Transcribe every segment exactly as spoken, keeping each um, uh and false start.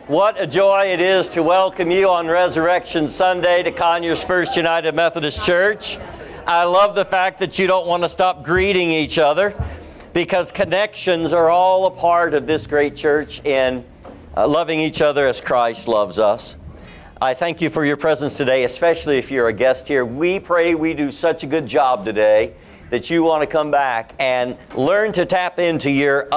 What a joy it is to welcome you on Resurrection Sunday to Conyers First United Methodist Church. I love the fact that you don't want to stop greeting each other, because connections are all a part of this great church in uh, loving each other as Christ loves us. I thank you for your presence today, especially if you're a guest here. We pray we do such a good job today that you want to come back and learn to tap into your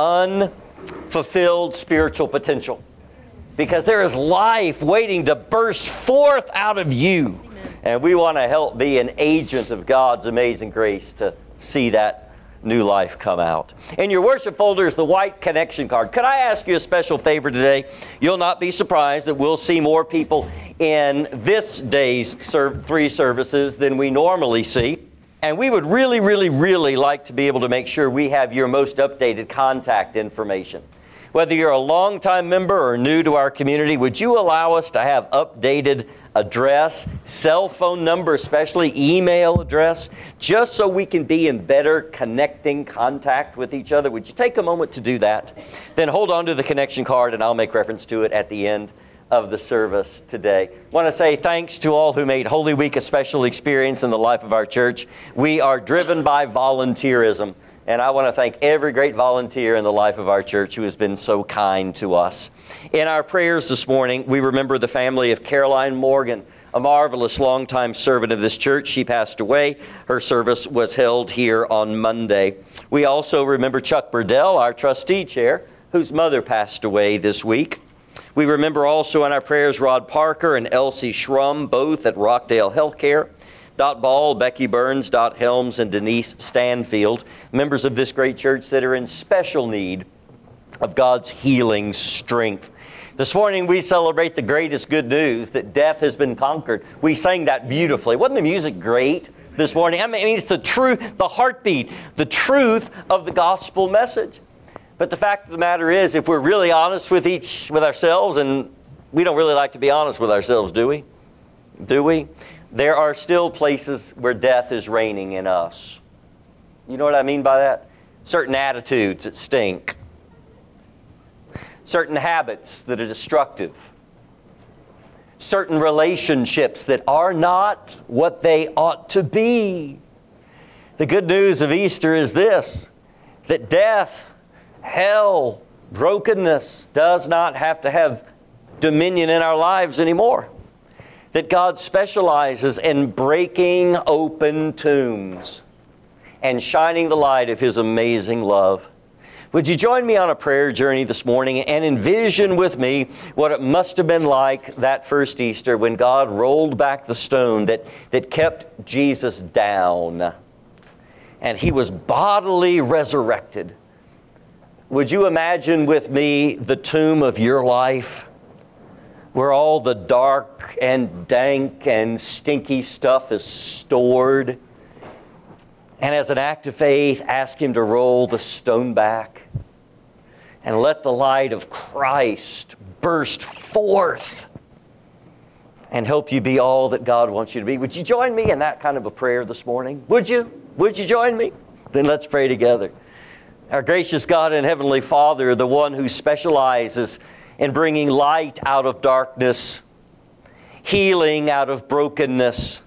unfulfilled spiritual potential, because there is life waiting to burst forth out of you. And we want to help be an agent of God's amazing grace to see that new life come out. In your worship folder is the white connection card. Could I ask you a special favor today? You'll not be surprised that we'll see more people in this day's serv- three services than we normally see. And we would really, really, really like to be able to make sure we have your most updated contact information. Whether you're a longtime member or new to our community, would you allow us to have updated address, cell phone number, especially email address, just so we can be in better connecting contact with each other? Would you take a moment to do that? Then hold on to the connection card and I'll make reference to it at the end of the service today. I want to say thanks to all who made Holy Week a special experience in the life of our church. We are driven by volunteerism. And I want to thank every great volunteer in the life of our church who has been so kind to us. In our prayers this morning, we remember the family of Caroline Morgan, a marvelous longtime servant of this church. She passed away. Her service was held here on Monday. We also remember Chuck Burdell, our trustee chair, whose mother passed away this week. We remember also in our prayers Rod Parker and Elsie Schrum, both at Rockdale Healthcare. Dot Ball, Becky Burns, Dot Helms, and Denise Stanfield, members of this great church that are in special need of God's healing strength. This morning we celebrate the greatest good news, that death has been conquered. We sang that beautifully. Wasn't the music great this morning? I mean, it's the truth, the heartbeat, the truth of the gospel message. But the fact of the matter is, if we're really honest with each, with ourselves, and we don't really like to be honest with ourselves, do we? Do we? There are still places where death is reigning in us. You know what I mean by that? Certain attitudes that stink. Certain habits that are destructive. Certain relationships that are not what they ought to be. The good news of Easter is this, that death, hell, brokenness does not have to have dominion in our lives anymore. That God specializes in breaking open tombs and shining the light of His amazing love. Would you join me on a prayer journey this morning and envision with me what it must have been like that first Easter when God rolled back the stone that, that kept Jesus down and He was bodily resurrected. Would you imagine with me the tomb of your life, where all the dark and dank and stinky stuff is stored, and as an act of faith, ask Him to roll the stone back and let the light of Christ burst forth and help you be all that God wants you to be? Would you join me in that kind of a prayer this morning? Would you? Would you join me? Then let's pray together. Our gracious God and Heavenly Father, the one who specializes in bringing light out of darkness, healing out of brokenness,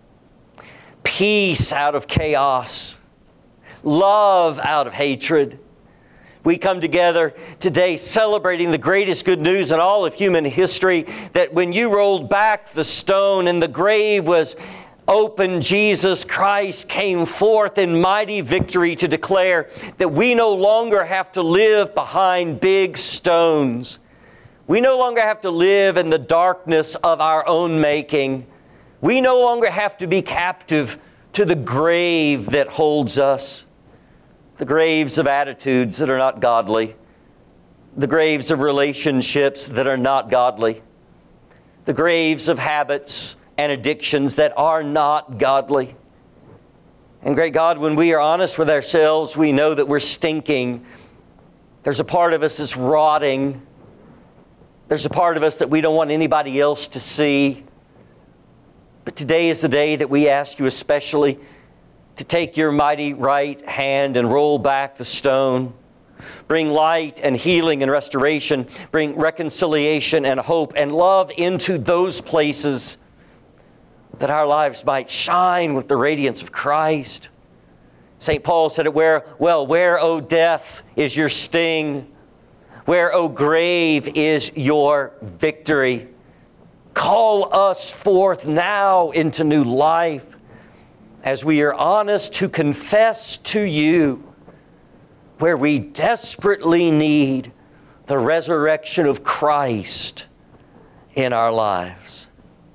peace out of chaos, love out of hatred. We come together today celebrating the greatest good news in all of human history, that when you rolled back the stone and the grave was open, Jesus Christ came forth in mighty victory to declare that we no longer have to live behind big stones. We no longer have to live in the darkness of our own making. We no longer have to be captive to the grave that holds us. The graves of attitudes that are not godly. The graves of relationships that are not godly. The graves of habits and addictions that are not godly. And great God, when we are honest with ourselves, we know that we're stinking. There's a part of us that's rotting. There's a part of us that we don't want anybody else to see. But today is the day that we ask you especially to take your mighty right hand and roll back the stone. Bring light and healing and restoration. Bring reconciliation and hope and love into those places, that our lives might shine with the radiance of Christ. Saint Paul said it where, well, where, O death, is your sting? Where, O grave, is your victory? Call us forth now into new life, as we are honest to confess to you where we desperately need the resurrection of Christ in our lives.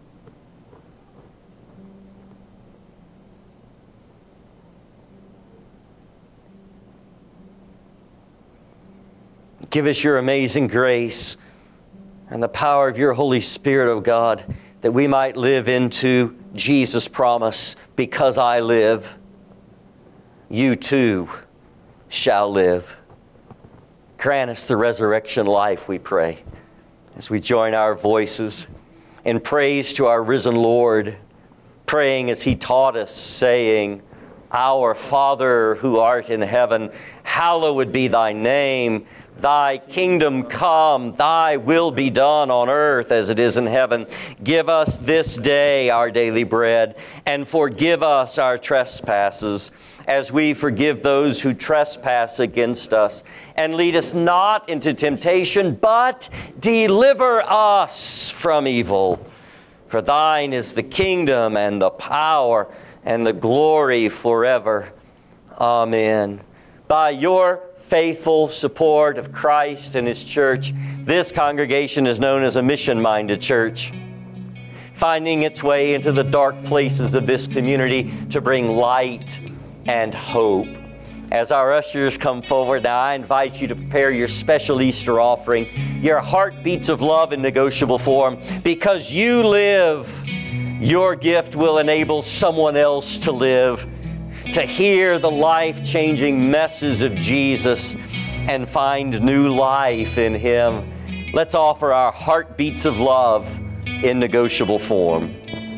Give us your amazing grace and the power of your Holy Spirit, O God, that we might live into Jesus' promise, because I live, you too shall live. Grant us the resurrection life, we pray, as we join our voices in praise to our risen Lord, praying as He taught us, saying, Our Father who art in heaven, hallowed be thy name. Thy kingdom come, thy will be done on earth as it is in heaven. Give us this day our daily bread, and forgive us our trespasses, as we forgive those who trespass against us. And lead us not into temptation, but deliver us from evil. For thine is the kingdom and the power and the glory forever. Amen. By your faithful support of Christ and His church, this congregation is known as a mission-minded church, finding its way into the dark places of this community to bring light and hope. As our ushers come forward now, I invite you to prepare your special Easter offering, your heartbeats of love in negotiable form. Because you live, your gift will enable someone else to live, to hear the life-changing message of Jesus and find new life in Him. Let's offer our heartbeats of love in negotiable form.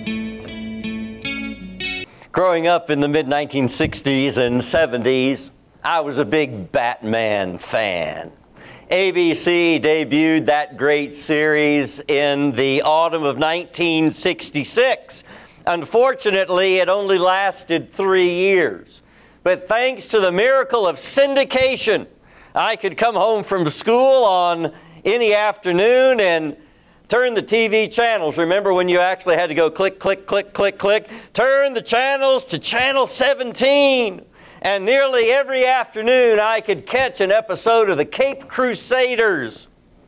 Growing up in the mid nineteen sixties and seventies, I was a big Batman fan. A B C debuted that great series in the autumn of nineteen sixty-six. Unfortunately, it only lasted three years. But thanks to the miracle of syndication, I could come home from school on any afternoon and turn the T V channels. Remember when you actually had to go click, click, click, click, click? Turn the channels to channel seventeen. And nearly every afternoon I could catch an episode of the Cape Crusaders.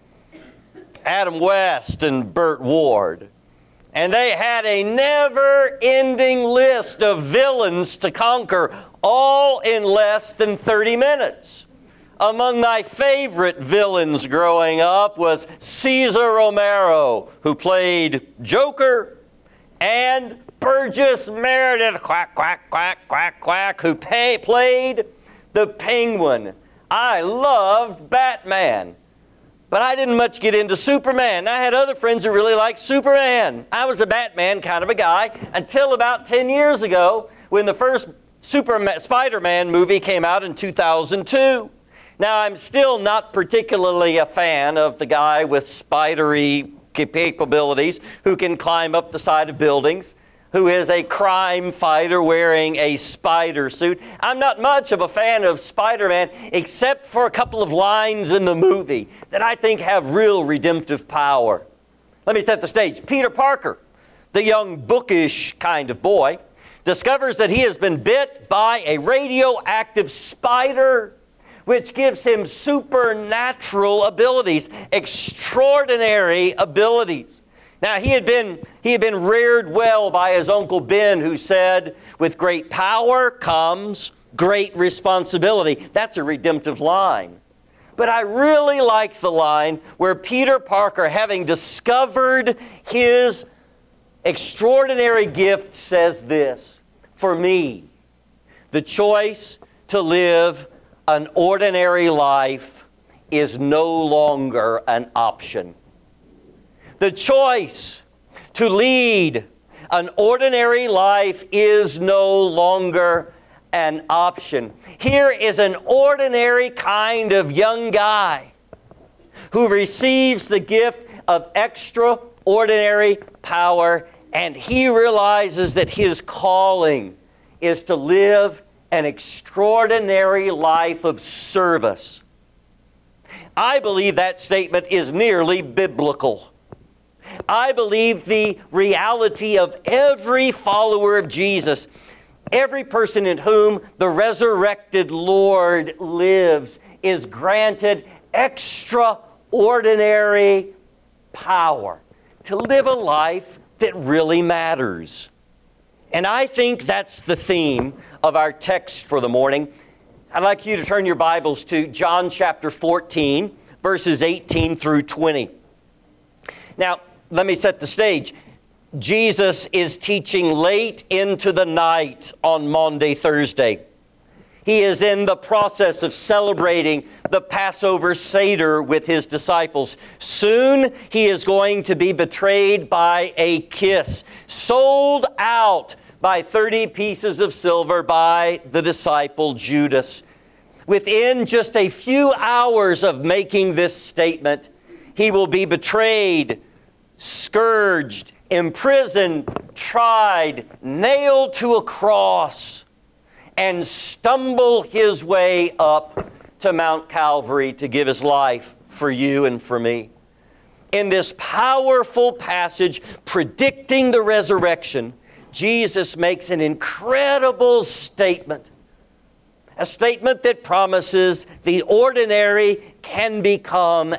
Adam West and Burt Ward. And they had a never-ending list of villains to conquer, all in less than thirty minutes. Among my favorite villains growing up was Cesar Romero, who played Joker, and Burgess Meredith, quack, quack, quack, quack, quack, who pay, played the Penguin. I loved Batman. But I didn't much get into Superman. I had other friends who really liked Superman. I was a Batman kind of a guy until about ten years ago when the first Superman, Spider-Man movie came out in two thousand two. Now, I'm still not particularly a fan of the guy with spidery capabilities who can climb up the side of buildings, who is a crime fighter wearing a spider suit. I'm not much of a fan of Spider-Man, except for a couple of lines in the movie that I think have real redemptive power. Let me set the stage. Peter Parker, the young bookish kind of boy, discovers that he has been bit by a radioactive spider, which gives him supernatural abilities, extraordinary abilities. Now, he had been he had been reared well by his Uncle Ben, who said, with great power comes great responsibility. That's a redemptive line. But I really like the line where Peter Parker, having discovered his extraordinary gift, says this: for me, the choice to live an ordinary life is no longer an option. The choice to lead an ordinary life is no longer an option. Here is an ordinary kind of young guy who receives the gift of extraordinary power, and he realizes that his calling is to live an extraordinary life of service. I believe that statement is nearly biblical. I believe the reality of every follower of Jesus, every person in whom the resurrected Lord lives, is granted extraordinary power to live a life that really matters. And I think that's the theme of our text for the morning. I'd like you to turn your Bibles to John chapter fourteen, verses eighteen through twenty. Now, let me set the stage. Jesus is teaching late into the night on Maundy Thursday. He is in the process of celebrating the Passover Seder with his disciples. Soon he is going to be betrayed by a kiss, sold out by thirty pieces of silver by the disciple Judas. Within just a few hours of making this statement, he will be betrayed, scourged, imprisoned, tried, nailed to a cross, and stumble his way up to Mount Calvary to give his life for you and for me. In this powerful passage predicting the resurrection, Jesus makes an incredible statement. A statement that promises the ordinary can become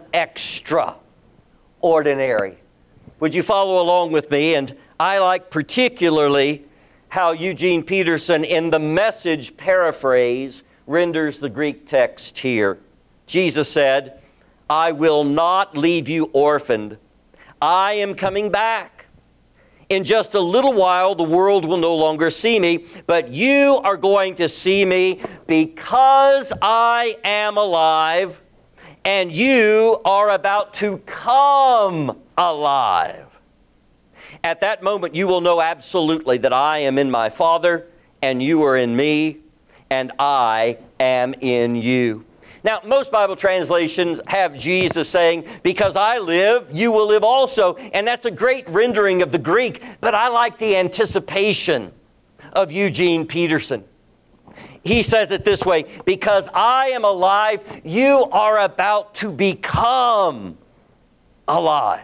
extraordinary. Would you follow along with me? And I like particularly how Eugene Peterson in the Message paraphrase renders the Greek text here. Jesus said, "I will not leave you orphaned. I am coming back. In just a little while, the world will no longer see me, but you are going to see me because I am alive, and you are about to come alive. At that moment, you will know absolutely that I am in my Father, and you are in me, and I am in you." Now, most Bible translations have Jesus saying, "Because I live, you will live also." And that's a great rendering of the Greek, but I like the anticipation of Eugene Peterson. He says it this way, "Because I am alive, you are about to become alive."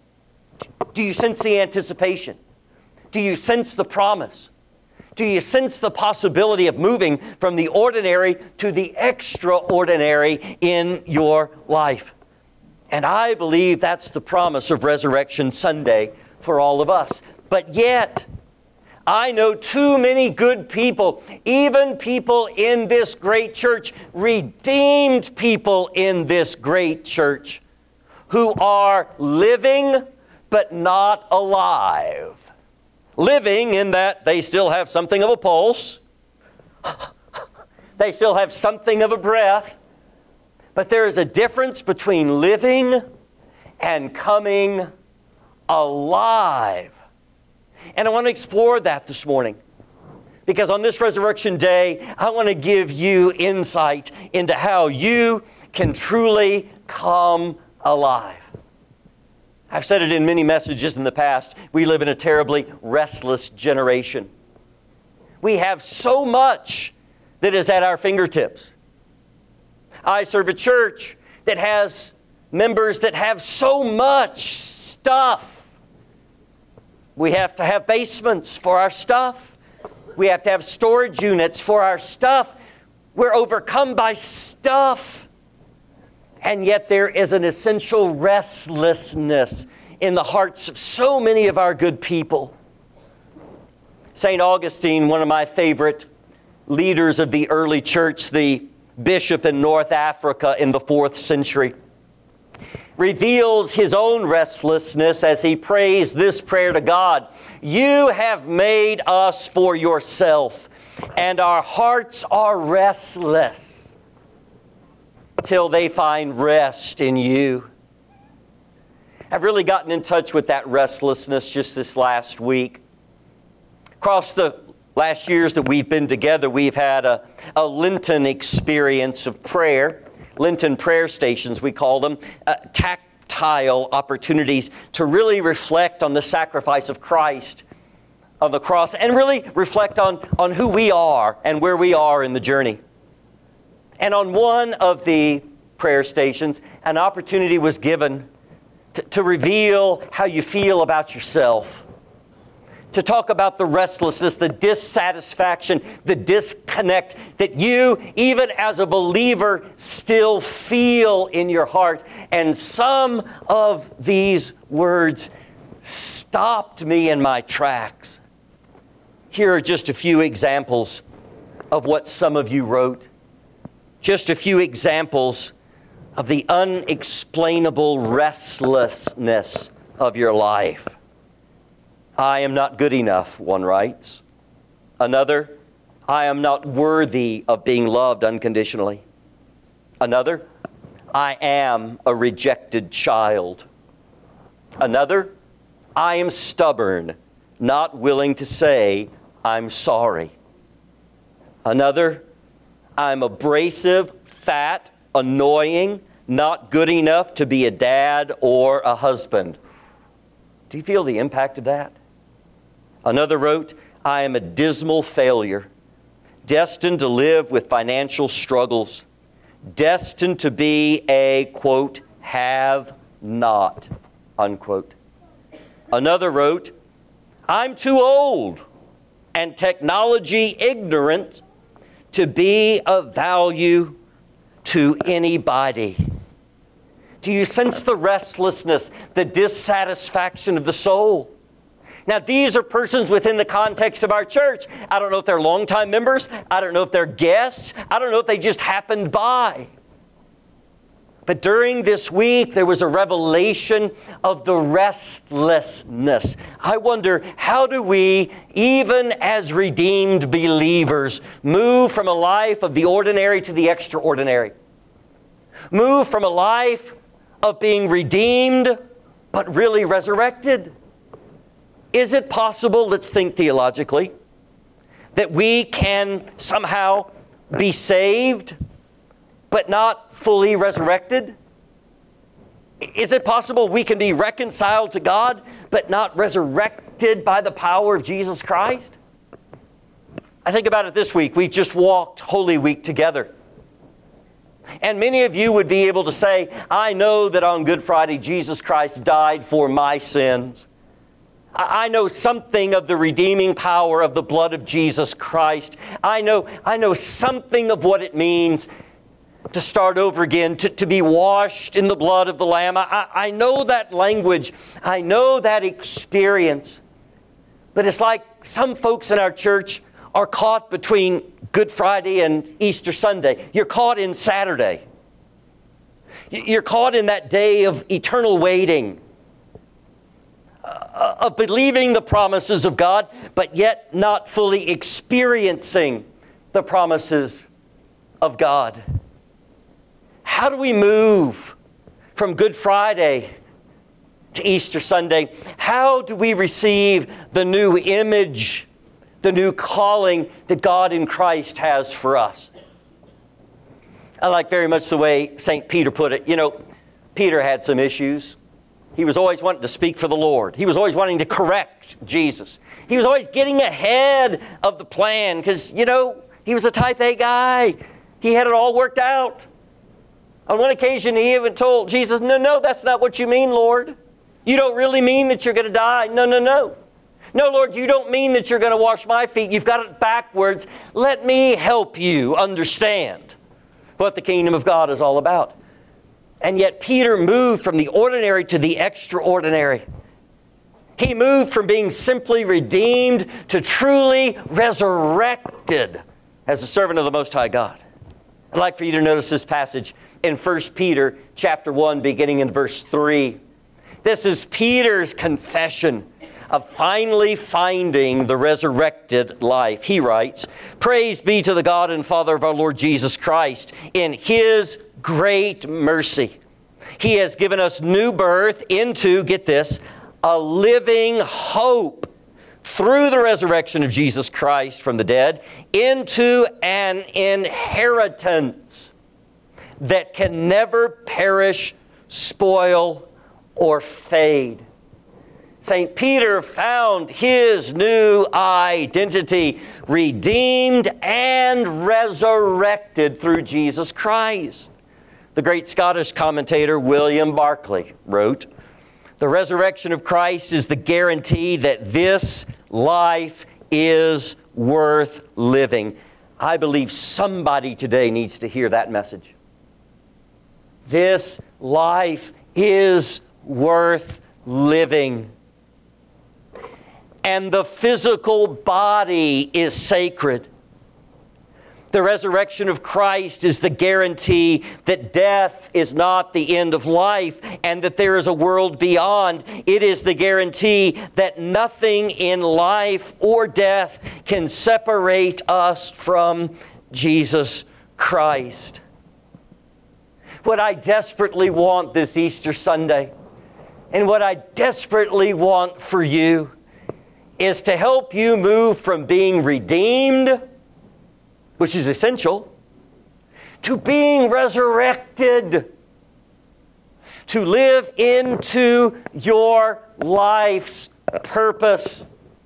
Do you sense the anticipation? Do you sense the promise? Do you sense the possibility of moving from the ordinary to the extraordinary in your life? And I believe that's the promise of Resurrection Sunday for all of us. But yet, I know too many good people, even people in this great church, redeemed people in this great church, who are living but not alive. Living in that they still have something of a pulse. They still have something of a breath. But there is a difference between living and coming alive. And I want to explore that this morning. Because on this Resurrection Day, I want to give you insight into how you can truly come alive. I've said it in many messages in the past. We live in a terribly restless generation. We have so much that is at our fingertips. I serve a church that has members that have so much stuff. We have to have basements for our stuff. We have to have storage units for our stuff. We're overcome by stuff. And yet there is an essential restlessness in the hearts of so many of our good people. Saint Augustine, one of my favorite leaders of the early church, the bishop in North Africa in the fourth century, reveals his own restlessness as he prays this prayer to God. "You have made us for yourself, and our hearts are restless till they find rest in you." I've really gotten in touch with that restlessness just this last week. Across the Last years that we've been together, we've had a, a Lenten experience of prayer. Lenten prayer stations, we call them, uh, tactile opportunities to really reflect on the sacrifice of Christ on the cross and really reflect on, on who we are and where we are in the journey. And on one of the prayer stations, an opportunity was given to, to reveal how you feel about yourself, to talk about the restlessness, the dissatisfaction, the disconnect that you, even as a believer, still feel in your heart. And some of these words stopped me in my tracks. Here are just a few examples of what some of you wrote. Just a few examples of the unexplainable restlessness of your life. I am not good enough, one writes. Another, I am not worthy of being loved unconditionally. Another, I am a rejected child. Another, I am stubborn, not willing to say I'm sorry. Another, I'm abrasive, fat, annoying, not good enough to be a dad or a husband. Do you feel the impact of that? Another wrote, I am a dismal failure, destined to live with financial struggles, destined to be a, quote, have not, unquote. Another wrote, I'm too old and technology ignorant to be of value to anybody. Do you sense the restlessness, the dissatisfaction of the soul? Now, these are persons within the context of our church. I don't know if they're longtime members. I don't know if they're guests. I don't know if they just happened by. But during this week, there was a revelation of the restlessness. I wonder, how do we, even as redeemed believers, move from a life of the ordinary to the extraordinary? Move from a life of being redeemed, but really resurrected? Is it possible, let's think theologically, that we can somehow be saved, but not fully resurrected? Is it possible we can be reconciled to God, but not resurrected by the power of Jesus Christ? I think about it this week. We just walked Holy Week together. And many of you would be able to say, I know that on Good Friday, Jesus Christ died for my sins. I know something of the redeeming power of the blood of Jesus Christ. I know, I know something of what it means to start over again, to, to be washed in the blood of the Lamb. I, I know that language. I know that experience. But it's like some folks in our church are caught between Good Friday and Easter Sunday. You're caught in Saturday. You're caught in that day of eternal waiting, uh, of believing the promises of God, but yet not fully experiencing the promises of God. How do we move from Good Friday to Easter Sunday? How do we receive the new image, the new calling that God in Christ has for us? I like very much the way Saint Peter put it. You know, Peter had some issues. He was always wanting to speak for the Lord. He was always wanting to correct Jesus. He was always getting ahead of the plan because, you know, he was a type A guy. He had it all worked out. On one occasion, he even told Jesus, no, no, that's not what you mean, Lord. You don't really mean that you're going to die. No, no, no. No, Lord, you don't mean that you're going to wash my feet. You've got it backwards. Let me help you understand what the kingdom of God is all about. And yet Peter moved from the ordinary to the extraordinary. He moved from being simply redeemed to truly resurrected as a servant of the Most High God. I'd like for you to notice this passage in First Peter chapter one, beginning in verse three. This is Peter's confession of finally finding the resurrected life. He writes, praise be to the God and Father of our Lord Jesus Christ. In His great mercy, He has given us new birth into, get this, a living hope through the resurrection of Jesus Christ from the dead, into an inheritance that can never perish, spoil, or fade. Saint Peter found his new identity redeemed and resurrected through Jesus Christ. The great Scottish commentator William Barclay wrote, "The resurrection of Christ is the guarantee that this life is worth living." I believe somebody today needs to hear that message. This life is worth living. And the physical body is sacred. The resurrection of Christ is the guarantee that death is not the end of life and that there is a world beyond. It is the guarantee that nothing in life or death can separate us from Jesus Christ. What I desperately want this Easter Sunday, and what I desperately want for you, is to help you move from being redeemed, which is essential, to being resurrected, to live into your life's purpose.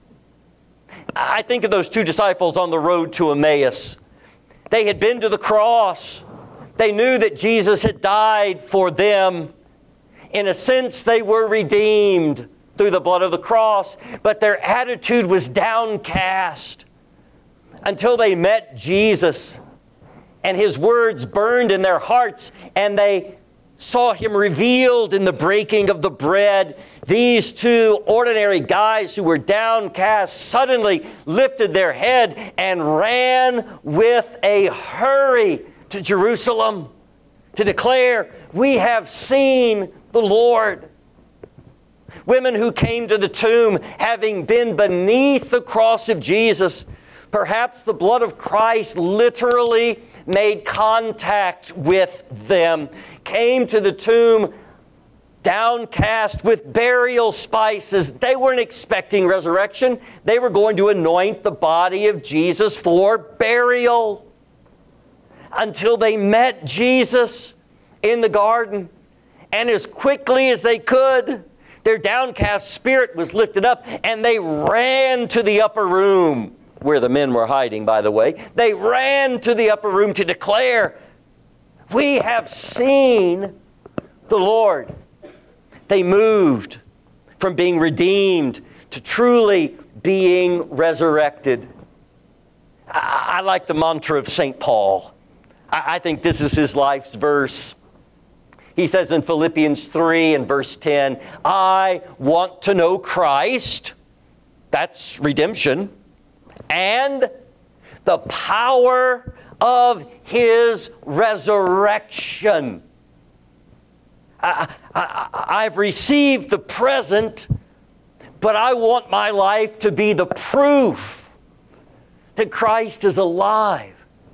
I think of those two disciples on the road to Emmaus. They had been to the cross. They knew that Jesus had died for them. In a sense, they were redeemed through the blood of the cross, but their attitude was downcast until they met Jesus and His words burned in their hearts and they saw Him revealed in the breaking of the bread. These two ordinary guys who were downcast suddenly lifted their head and ran with a hurry to Jerusalem to declare, "We have seen the Lord." Women who came to the tomb having been beneath the cross of Jesus, perhaps the blood of Christ literally made contact with them, came to the tomb downcast with burial spices. They weren't expecting resurrection. They were going to anoint the body of Jesus for burial. Until they met Jesus in the garden. And as quickly as they could, their downcast spirit was lifted up and they ran to the upper room, where the men were hiding, by the way. They ran to the upper room to declare, "We have seen the Lord." They moved from being redeemed to truly being resurrected. I, I like the mantra of Saint Paul. I, I think this is his life's verse. He says in Philippians three and verse ten, "I want to know Christ," that's redemption, "and the power of His resurrection." I, I, I've received the present, but I want my life to be the proof that Christ is alive.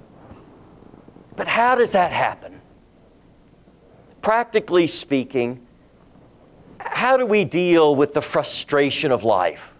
But how does that happen? Practically speaking, how do we deal with the frustration of life?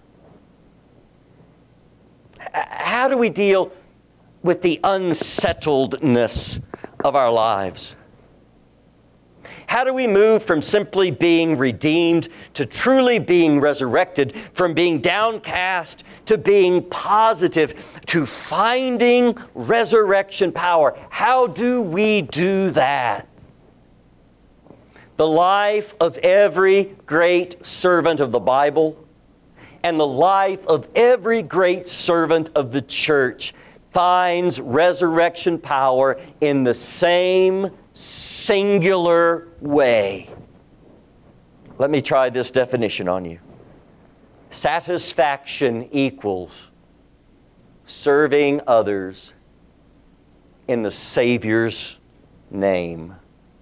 How do we deal with the unsettledness of our lives? How do we move from simply being redeemed to truly being resurrected, from being downcast to being positive, to finding resurrection power? How do we do that? The life of every great servant of the Bible and the life of every great servant of the church finds resurrection power in the same singular way. Let me try this definition on you. Satisfaction equals serving others in the Savior's name.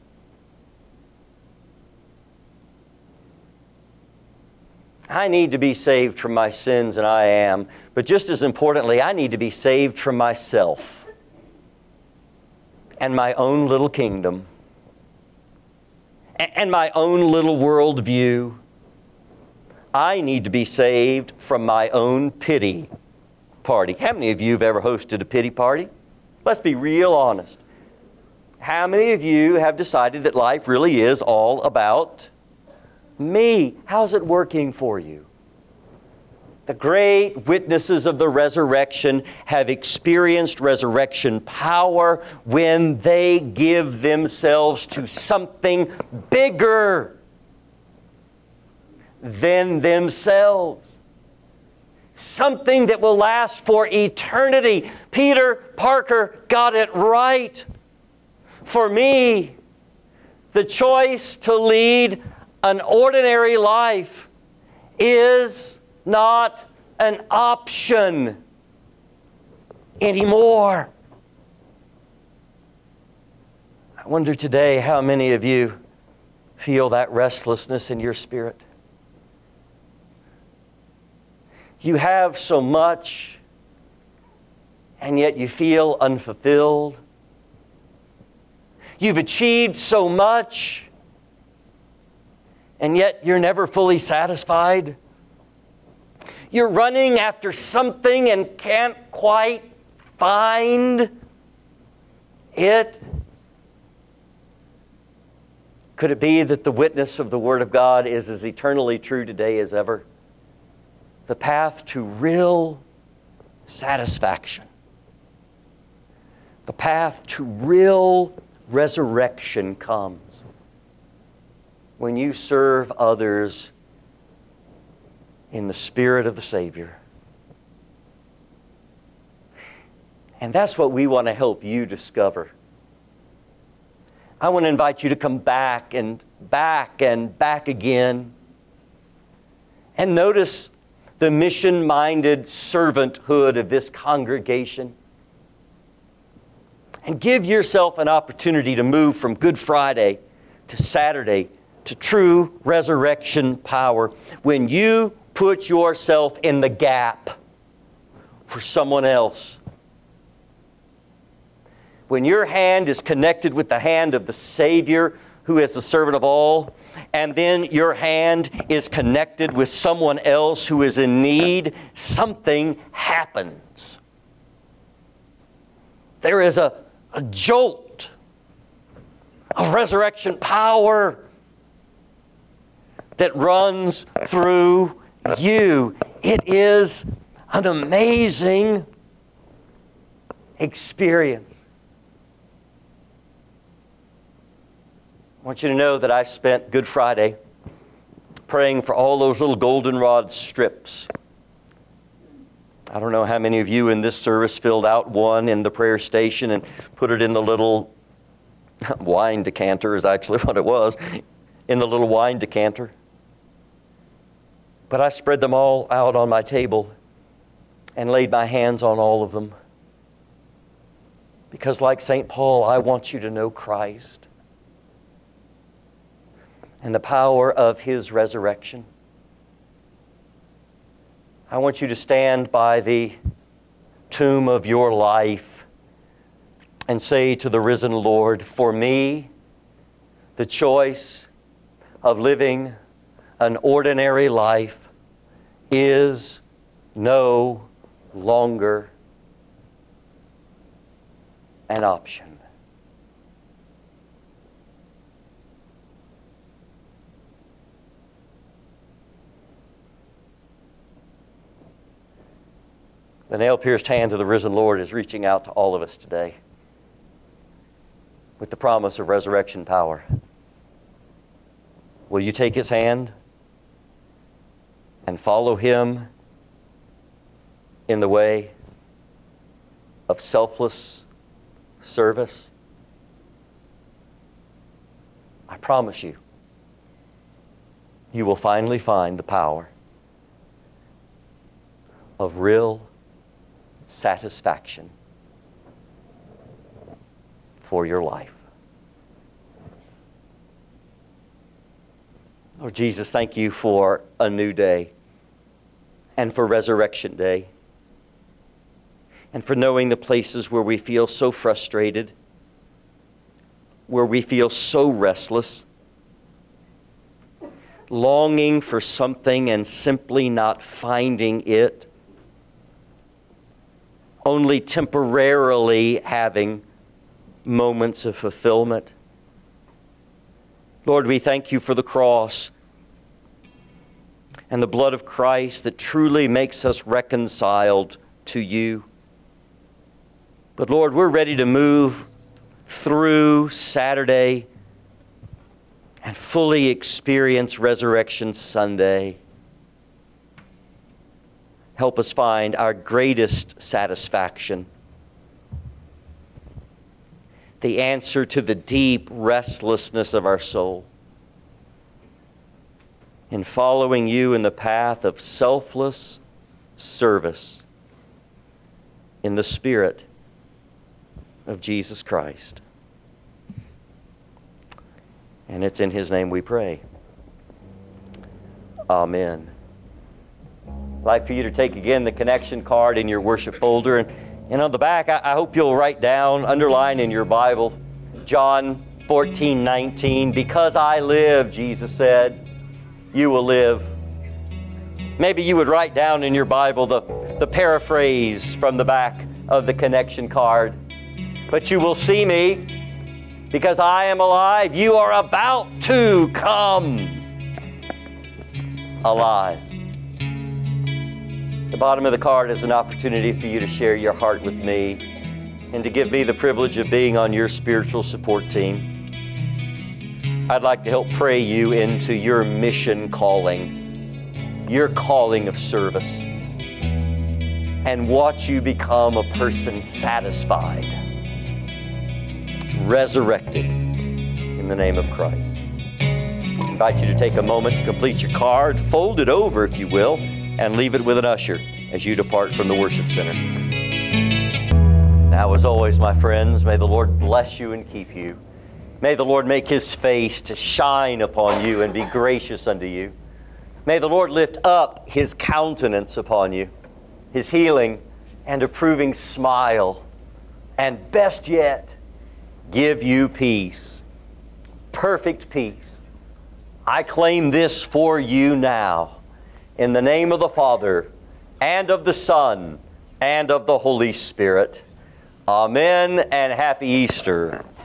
I need to be saved from my sins, and I am. But just as importantly, I need to be saved from myself and my own little kingdom and my own little worldview. I need to be saved from my own pity party. How many of you have ever hosted a pity party? Let's be real honest. How many of you have decided that life really is all about me? How's it working for you? The great witnesses of the resurrection have experienced resurrection power when they give themselves to something bigger than themselves. Something that will last for eternity. Peter Parker got it right. For me, the choice to lead an ordinary life is not an option anymore. I wonder today how many of you feel that restlessness in your spirit. You have so much, and yet you feel unfulfilled. You've achieved so much, and yet you're never fully satisfied. You're running after something and can't quite find it. Could it be that the witness of the Word of God is as eternally true today as ever? The path to real satisfaction. The path to real resurrection comes when you serve others in the Spirit of the Savior. And that's what we want to help you discover. I want to invite you to come back and back and back again and notice the mission-minded servanthood of this congregation. And give yourself an opportunity to move from Good Friday to Saturday to true resurrection power when you put yourself in the gap for someone else. When your hand is connected with the hand of the Savior, who is the servant of all, and then your hand is connected with someone else who is in need, something happens. There is a, a jolt of resurrection power that runs through you. It is an amazing experience. I want you to know that I spent Good Friday praying for all those little goldenrod strips. I don't know how many of you in this service filled out one in the prayer station and put it in the little wine decanter is actually what it was, in the little wine decanter. But I spread them all out on my table and laid my hands on all of them. Because like Saint Paul, I want you to know Christ and the power of His resurrection. I want you to stand by the tomb of your life and say to the risen Lord, for me, the choice of living an ordinary life is no longer an option. The nail-pierced hand of the risen Lord is reaching out to all of us today with the promise of resurrection power. Will you take His hand and follow Him in the way of selfless service? I promise you, you will finally find the power of real satisfaction for your life. Lord Jesus, thank you for a new day and for Resurrection Day and for knowing the places where we feel so frustrated, where we feel so restless. longing for something and simply not finding it, only temporarily having moments of fulfillment. Lord, we thank you for the cross and the blood of Christ that truly makes us reconciled to you. But Lord, we're ready to move through Saturday and fully experience Resurrection Sunday. Help us find our greatest satisfaction, the answer to the deep restlessness of our soul, in following you in the path of selfless service in the Spirit of Jesus Christ. And it's in His name we pray. Amen. I'd like for you to take again the connection card in your worship folder. And, and on the back, I, I hope you'll write down, underline in your Bible, John fourteen nineteen. Because I live, Jesus said, you will live. Maybe you would write down in your Bible the, the paraphrase from the back of the connection card. But you will see me, because I am alive. You are about to come alive. The bottom of the card is an opportunity for you to share your heart with me and to give me the privilege of being on your spiritual support team. I'd like to help pray you into your mission calling, your calling of service, and watch you become a person satisfied, resurrected in the name of Christ. I invite you to take a moment to complete your card, fold it over if you will, and leave it with an usher as you depart from the worship center. Now, as always, my friends, may the Lord bless you and keep you. May the Lord make His face to shine upon you and be gracious unto you. May the Lord lift up His countenance upon you, His healing and approving smile, and best yet, give you peace, perfect peace. I claim this for you now, in the name of the Father, and of the Son, and of the Holy Spirit. Amen, and happy Easter.